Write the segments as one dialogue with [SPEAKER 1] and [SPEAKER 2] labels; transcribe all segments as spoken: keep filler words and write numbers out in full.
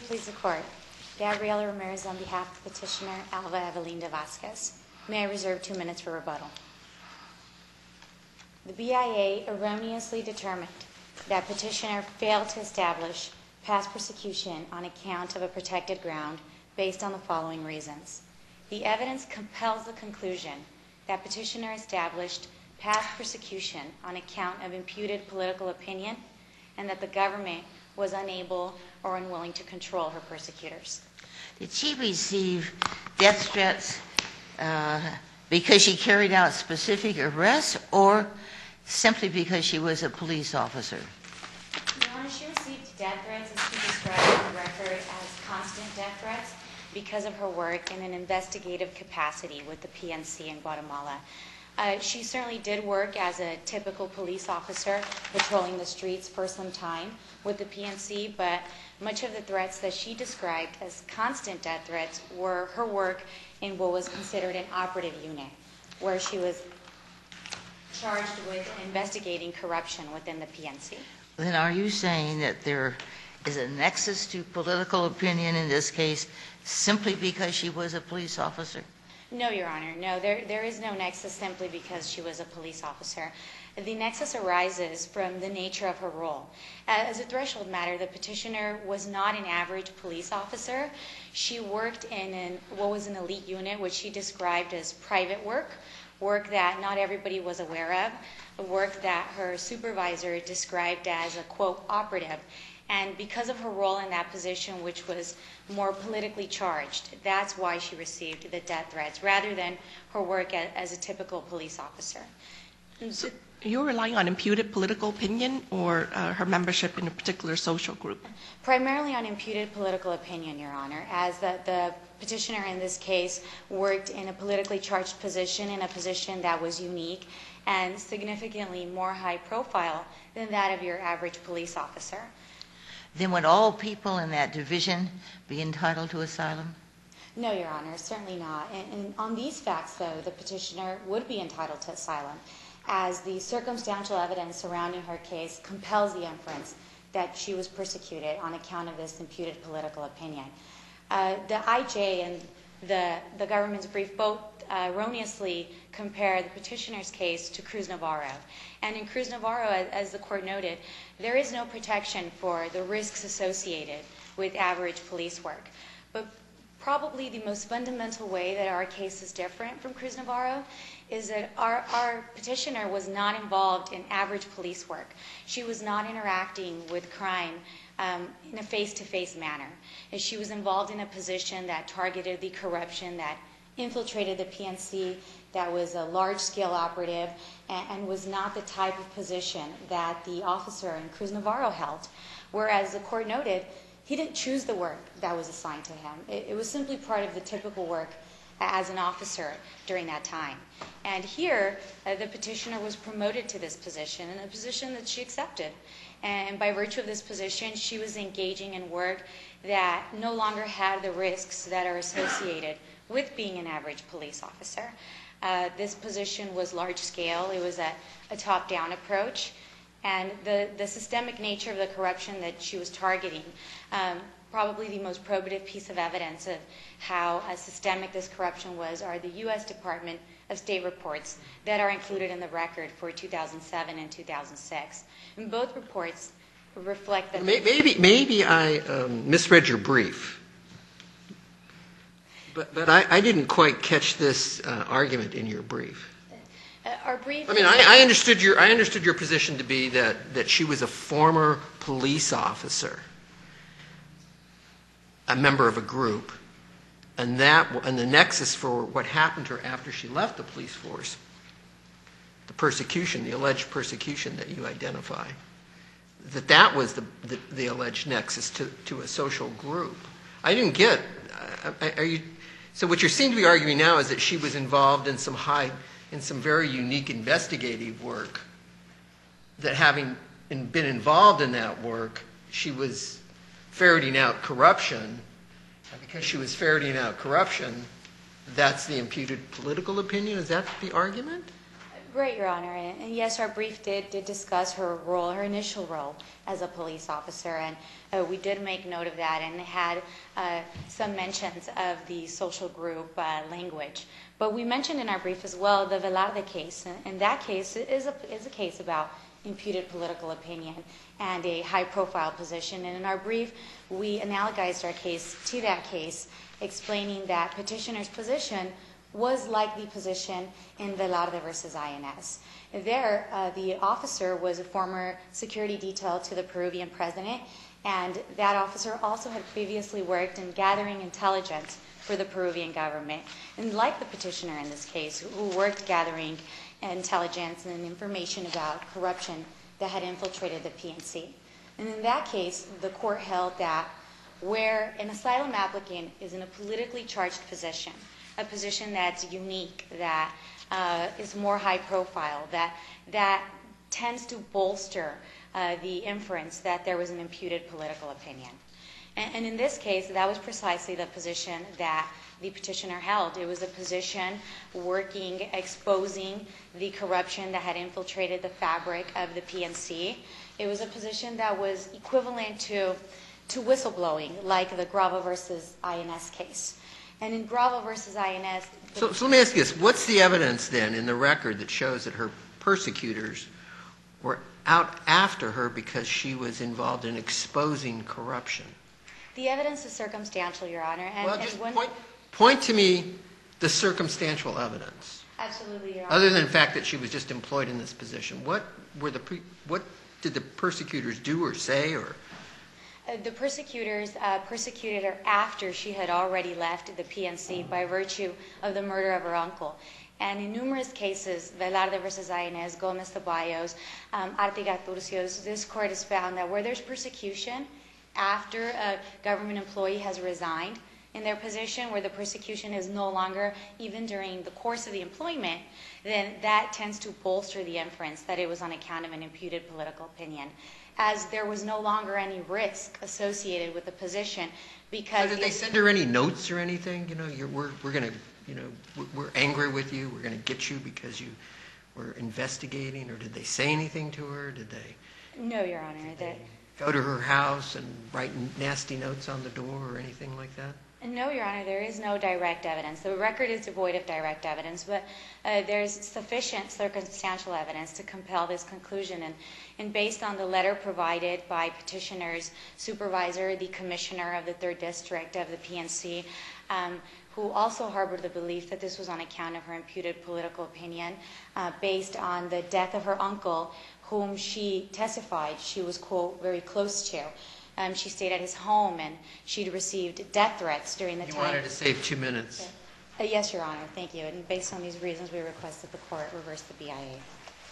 [SPEAKER 1] please the court. Gabriela Ramirez on behalf of petitioner Alva Evelinda Vasquez. May I reserve two minutes for rebuttal? The B I A erroneously determined that petitioner failed to establish past persecution on account of a protected ground based on the following reasons. The evidence compels the conclusion that petitioner established past persecution on account of imputed political opinion and that the government was unable or unwilling to control her persecutors.
[SPEAKER 2] Did she receive death threats uh, because she carried out specific arrests or simply because she was a police officer?
[SPEAKER 1] Your Honor, she received death threats, as she described on the record, as constant death threats because of her work in an investigative capacity with the P N C in Guatemala. Uh, she certainly did work as a typical police officer patrolling the streets for some time with the P N C, but much of the threats that she described as constant death threats were her work in what was considered an operative unit, where she was charged with investigating corruption within the P N C.
[SPEAKER 2] Then are you saying that there is a nexus to political opinion in this case simply because she was a police officer?
[SPEAKER 1] No, Your Honor. No, there, there is no nexus simply because she was a police officer. The nexus arises from the nature of her role. As a threshold matter, the petitioner was not an average police officer. She worked in an, what was an elite unit, which she described as private work, work that not everybody was aware of, work that her supervisor described as a, quote, operative. And because of her role in that position, which was more politically charged, that's why she received the death threats, rather than her work as, as a typical police officer.
[SPEAKER 3] So you're relying on imputed political opinion or uh, her membership in a particular social group?
[SPEAKER 1] Primarily on imputed political opinion, Your Honor, as the, the petitioner in this case worked in a politically charged position, in a position that was unique and significantly more high profile than that of your average police officer.
[SPEAKER 2] Then would all people in that division be entitled to asylum?
[SPEAKER 1] No, Your Honor, certainly not. And, and on these facts, though, the petitioner would be entitled to asylum, as the circumstantial evidence surrounding her case compels the inference that she was persecuted on account of this imputed political opinion. Uh, the I J and the, the government's brief both uh, erroneously compare the petitioner's case to Cruz Navarro. And in Cruz Navarro, as, as the court noted, there is no protection for the risks associated with average police work. But probably the most fundamental way that our case is different from Cruz Navarro is that our, our petitioner was not involved in average police work. She was not interacting with crime um, in a face-to-face manner. And she was involved in a position that targeted the corruption that infiltrated the P N C, that was a large-scale operative, and, and was not the type of position that the officer in Cruz Navarro held. Whereas the court noted, he didn't choose the work that was assigned to him. It, it was simply part of the typical work as an officer during that time. And here, uh, the petitioner was promoted to this position, and a position that she accepted. And by virtue of this position, she was engaging in work that no longer had the risks that are associated with being an average police officer. Uh, this position was large scale. It was a, a top-down approach. And the, the systemic nature of the corruption that she was targeting, um, probably the most probative piece of evidence of how uh, systemic this corruption was, are the U S Department of State reports that are included in the record for two thousand seven and two thousand six. And both reports reflect that...
[SPEAKER 4] Maybe, maybe I um, misread your brief. But, but I, I didn't quite catch this uh, argument in your brief.
[SPEAKER 1] Uh, our brief...
[SPEAKER 4] I mean, I, I understood your I understood your position to be that, that she was a former police officer, a member of a group, and that and the nexus for what happened to her after she left the police force, the persecution, the alleged persecution that you identify, that that was the the, the alleged nexus to, to a social group. I didn't get. Uh, are you? So what you seem to be arguing now is that she was involved in some high, in some very unique investigative work. That having been involved in that work, she was ferreting out corruption. And because she was ferreting out corruption, that's the imputed political opinion? Is that the argument?
[SPEAKER 1] Right, Your Honor. And, and yes, our brief did, did discuss her role, her initial role as a police officer, and uh, we did make note of that and had uh, some mentions of the social group uh, language. But we mentioned in our brief as well the Velarde case, and, and that case is a, is a case about imputed political opinion and a high-profile position. And in our brief, we analogized our case to that case, explaining that petitioner's position was like the position in Velarde versus I N S. There, uh, the officer was a former security detail to the Peruvian president, and that officer also had previously worked in gathering intelligence for the Peruvian government. And like the petitioner in this case, who worked gathering intelligence and information about corruption that had infiltrated the P N C. And in that case, the court held that where an asylum applicant is in a politically charged position, a position that's unique, that uh, is more high profile, that that tends to bolster uh, the inference that there was an imputed political opinion. And, and in this case, that was precisely the position that the petitioner held. It was a position working, exposing the corruption that had infiltrated the fabric of the P N C. It was a position that was equivalent to, to whistleblowing, like the Grava versus I N S case. And in Grava versus I N S...
[SPEAKER 4] So, so let me ask you this. What's the evidence then in the record that shows that her persecutors were out after her because she was involved in exposing corruption?
[SPEAKER 1] The evidence is circumstantial, Your Honor. And,
[SPEAKER 4] well,
[SPEAKER 1] and
[SPEAKER 4] just
[SPEAKER 1] when,
[SPEAKER 4] point, point to me the circumstantial evidence.
[SPEAKER 1] Absolutely, Your Honor.
[SPEAKER 4] Other than the fact that she was just employed in this position. What were the pre, what did the persecutors do or say or...
[SPEAKER 1] Uh, the persecutors uh, persecuted her after she had already left the P N C by virtue of the murder of her uncle. And in numerous cases, Velarde versus I N S, Gomez Ceballos, um, Artiga Turcios, this court has found that where there's persecution after a government employee has resigned in their position, where the persecution is no longer even during the course of the employment, then that tends to bolster the inference that it was on account of an imputed political opinion, as there was no longer any risk associated with the position. Because
[SPEAKER 4] so did they send her any notes or anything? You know, you're, we're we're going to, you know, we're, we're angry with you. We're going to get you because you were investigating. Or did they say anything to her? Did they?
[SPEAKER 1] No, Your Honor.
[SPEAKER 4] Did they go to her house and write nasty notes on the door or anything like that?
[SPEAKER 1] No, Your Honor, there is no direct evidence. The record is devoid of direct evidence, but uh, there's sufficient circumstantial evidence to compel this conclusion. And, and based on the letter provided by petitioner's supervisor, the commissioner of the third District of the P N C, um, who also harbored the belief that this was on account of her imputed political opinion, uh, based on the death of her uncle, whom she testified she was, quote, very close to. Um, she stayed at his home, and she'd received death threats during the
[SPEAKER 4] you
[SPEAKER 1] time.
[SPEAKER 4] You wanted to save two minutes.
[SPEAKER 1] Uh, yes, Your Honor. Thank you. And based on these reasons, we request that the court reverse the B I A.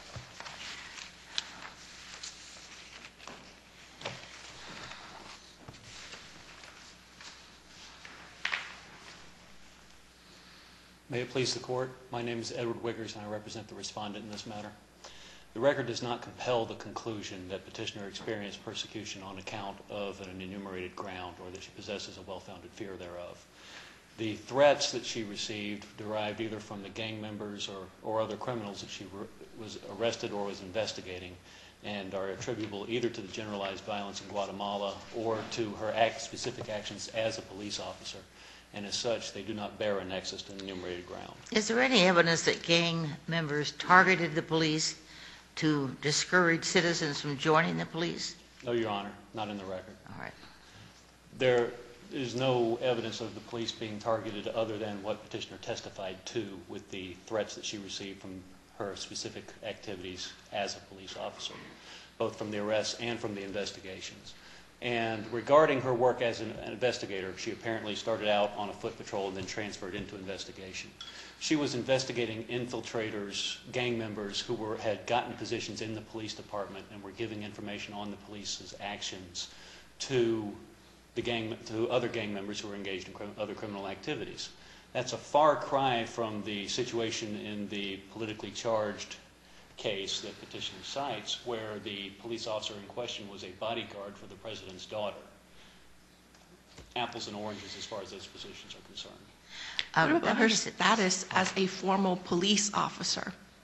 [SPEAKER 5] May it please the court. My name is Edward Wiggers, and I represent the respondent in this matter. The record does not compel the conclusion that petitioner experienced persecution on account of an enumerated ground or that she possesses a well-founded fear thereof. The threats that she received derived either from the gang members or, or other criminals that she re- was arrested or was investigating, and are attributable either to the generalized violence in Guatemala or to her act, specific actions as a police officer. And as such, they do not bear a nexus to enumerated ground.
[SPEAKER 2] Is there any evidence that gang members targeted the police to discourage citizens from joining the police?
[SPEAKER 5] No, Your Honor, not in the record.
[SPEAKER 2] All right.
[SPEAKER 5] There is no evidence of the police being targeted other than what petitioner testified to with the threats that she received from her specific activities as a police officer, both from the arrests and from the investigations. And regarding her work as an investigator, she apparently started out on a foot patrol and then transferred into investigation. She was investigating infiltrators, gang members who were, had gotten positions in the police department and were giving information on the police's actions to the gang, to other gang members who were engaged in crim- other criminal activities. That's a far cry from the situation in the politically charged case that petitioner cites, where the police officer in question was a bodyguard for the president's daughter. Apples and oranges as far as those positions are concerned.
[SPEAKER 2] Um,
[SPEAKER 3] What about her
[SPEAKER 2] let me-
[SPEAKER 3] status as a formal police officer?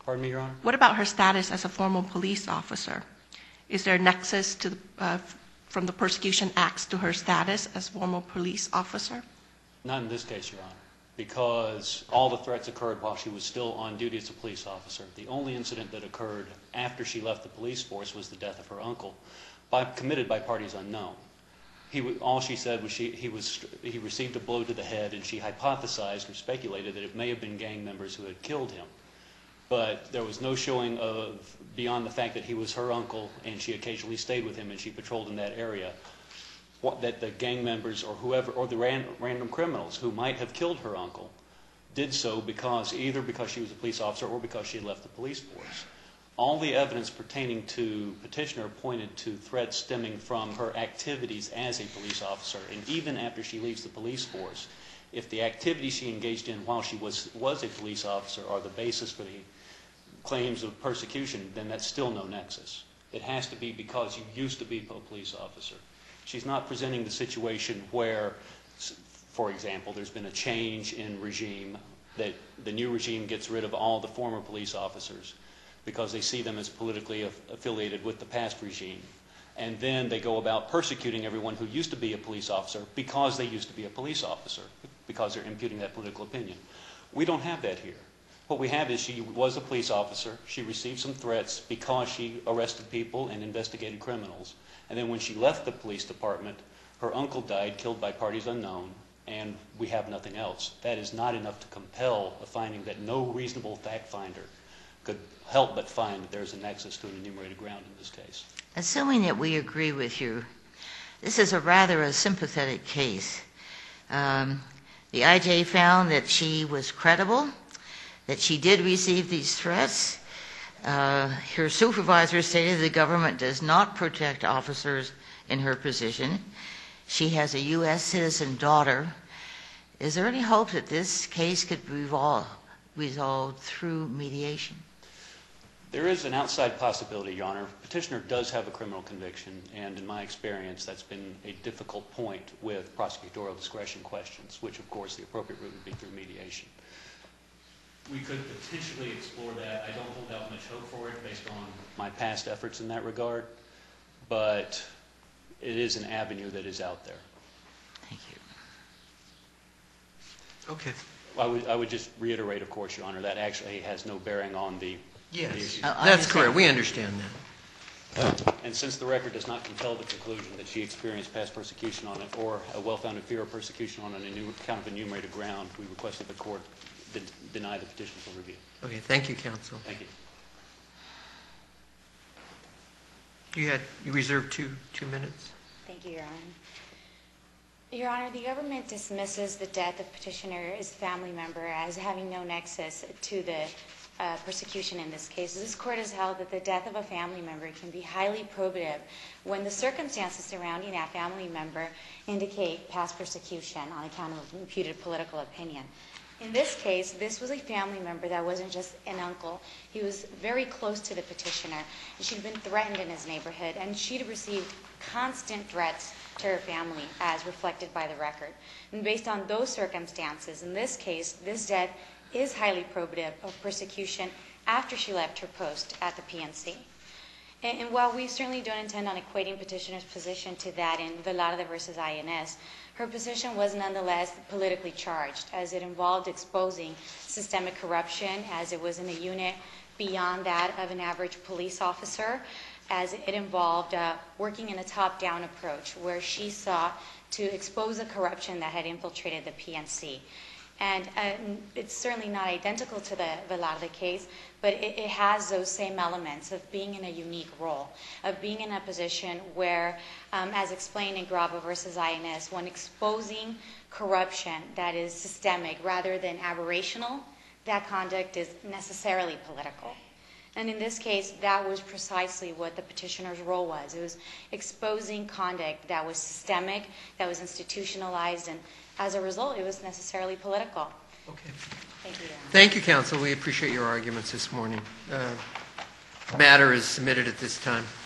[SPEAKER 5] Pardon me, Your Honor?
[SPEAKER 3] What about her status as a former police officer? Is there a nexus to the, uh, from the persecution acts to her status as former police officer?
[SPEAKER 5] Not in this case, Your Honor, because all the threats occurred while she was still on duty as a police officer. The only incident that occurred after she left the police force was the death of her uncle, by, committed by parties unknown. He, all she said was she, he, was, he received a blow to the head, and she hypothesized or speculated that it may have been gang members who had killed him. But there was no showing of, beyond the fact that he was her uncle and she occasionally stayed with him and she patrolled in that area, what, that the gang members or whoever, or the ran, random criminals who might have killed her uncle did so because, either because she was a police officer or because she had left the police force. All the evidence pertaining to Petitioner pointed to threats stemming from her activities as a police officer. And even after she leaves the police force, if the activities she engaged in while she was, was a police officer are the basis for the claims of persecution, then that's still no nexus. It has to be because you used to be a police officer. She's not presenting the situation where, for example, there's been a change in regime, that the new regime gets rid of all the former police officers because they see them as politically affiliated with the past regime. And then they go about persecuting everyone who used to be a police officer because they used to be a police officer, because they're imputing that political opinion. We don't have that here. What we have is she was a police officer. She received some threats because she arrested people and investigated criminals. And then when she left the police department, her uncle died, killed by parties unknown, and we have nothing else. That is not enough to compel a finding that no reasonable fact finder could help but find that there's a nexus to an enumerated ground in this case.
[SPEAKER 2] Assuming that we agree with you, this is a rather a sympathetic case. Um, the I J found that she was credible, that she did receive these threats. Uh, her supervisor stated the government does not protect officers in her position. She has a U S citizen daughter. Is there any hope that this case could be resolved, resolved through mediation?
[SPEAKER 5] There is an outside possibility, Your Honor. Petitioner does have a criminal conviction, and in my experience, that's been a difficult point with prosecutorial discretion questions, which, of course, the appropriate route would be through mediation. We could potentially explore that. I don't hold out much hope for it based on my past efforts in that regard, but it is an avenue that is out there.
[SPEAKER 2] Thank you.
[SPEAKER 4] Okay.
[SPEAKER 5] I would, I would just reiterate, of course, Your Honor, that actually has no bearing on the
[SPEAKER 4] Yes,
[SPEAKER 5] the issue.
[SPEAKER 2] Uh, I
[SPEAKER 4] that's
[SPEAKER 2] understand.
[SPEAKER 4] correct. We understand that.
[SPEAKER 5] And since the record does not compel the conclusion that she experienced past persecution on it or a well-founded fear of persecution on an account of enumerated ground, we request that the court de- deny the petition for review.
[SPEAKER 4] Okay, thank you, counsel.
[SPEAKER 5] Thank you.
[SPEAKER 4] You had, you reserved two, two minutes.
[SPEAKER 1] Thank you, Your Honor. Your Honor, the government dismisses the death of Petitioner's family member as having no nexus to the uh, persecution in this case. This court has held that the death of a family member can be highly probative when the circumstances surrounding that family member indicate past persecution on account of imputed political opinion. In this case, this was a family member that wasn't just an uncle. He was very close to the petitioner. She'd been threatened in his neighborhood, and she'd received constant threats to her family, as reflected by the record. And based on those circumstances, in this case, this death is highly probative of persecution after she left her post at the P N C. And, and while we certainly don't intend on equating Petitioner's position to that in Velarde versus I N S, her position was nonetheless politically charged, as it involved exposing systemic corruption, as it was in a unit beyond that of an average police officer, as it involved uh, working in a top-down approach, where she sought to expose the corruption that had infiltrated the P N C. And uh, it's certainly not identical to the Velarde case, but it, it has those same elements of being in a unique role, of being in a position where, um, as explained in Grava versus I N S, when exposing corruption that is systemic rather than aberrational, that conduct is necessarily political. And in this case, that was precisely what the petitioner's role was. It was exposing conduct that was systemic, that was institutionalized, and as a result, it was necessarily political.
[SPEAKER 4] Okay.
[SPEAKER 1] Thank you, Your Honor.
[SPEAKER 4] Thank you, counsel. We appreciate your arguments this morning. Uh, matter is submitted at this time.